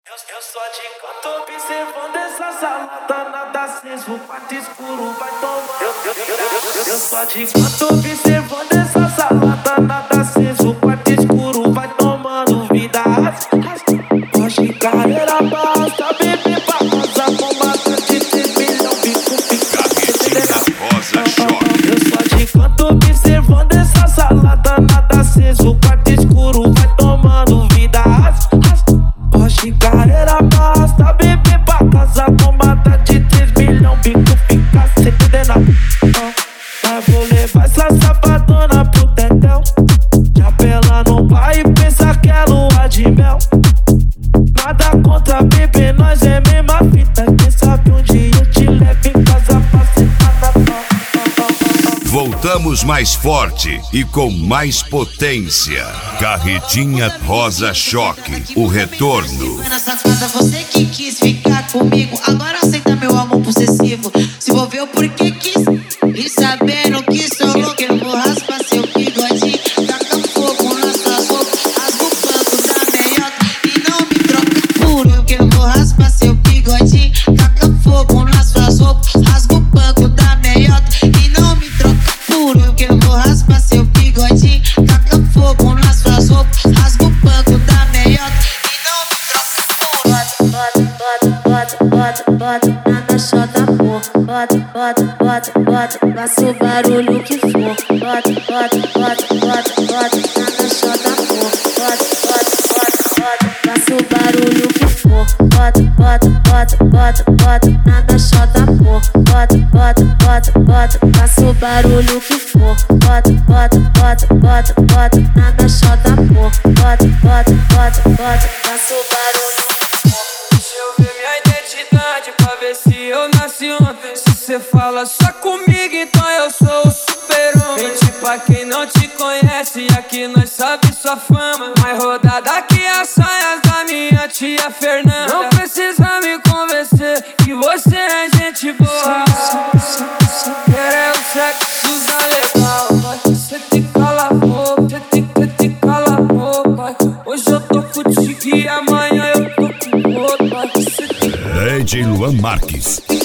Eu só te canto observando essa salada, nada aceso, quarto escuro, vai tomar. Eu só te canto observando essa salada, nada aceso, quarto escuro, vai tomando vida. Hoje carreira basta, bebê pra casa, bomba de 3 milhões, bico fica. Carretinha rosa choque. Eu só te canto observando essa salada, nada aceso, quarto escuro, vai tomando vida. Hoje carreira basta, bebê pra casa, tomada de 3 milhões, bico fica sem entender nada. Mas vou levar essa safadona pro tetel, chapela no pai e pensa que é lua de mel. Nada contra bebê, nós é mesma fita, quem sabe um dia eu te levo em casa pra sentar na tua. Voltamos mais forte e com mais potência. Carretinha Rosa Choque, o retorno. Safada, você que quis ficar comigo, agora aceita meu amor possessivo. Se envolveu porque quis, e sabendo que sou louco, eu vou raspar seu bigode, taca fogo nas suas roupas, rasga o banco da meiota e não me troca por eu, que eu vou raspar seu bigode, taca fogo nas suas roupas, rasga o banco da meiota e não me troca por eu, que eu vou raspar seu bigode, taca fogo nas suas roupas, rasga o banco da meiota e não me troca por eu. Bota na caixota, pô. Bota, faça o barulho que for. Bota na caixota, pô. Bota, faça o barulho que for. Bota na caixota, pô. Bota, faça o barulho que for. Bota na caixota, pô. Bota, faça o barulho que for. Deixa eu ver minha identidade pra ver se eu nasci ontem. Se cê fala só comigo, então eu sou o super-homem. Mente pra quem não te conhece, aqui nós sabe sua fama. Mais rodada que as saias da minha tia Fernanda. Não precisa me convencer que você é gente boa. Quer o sexo da legal, cê te cala a boca, cê te cala a boca. Hoje eu tô contigo e amanhã eu tô com outro. DJ Luan Marques.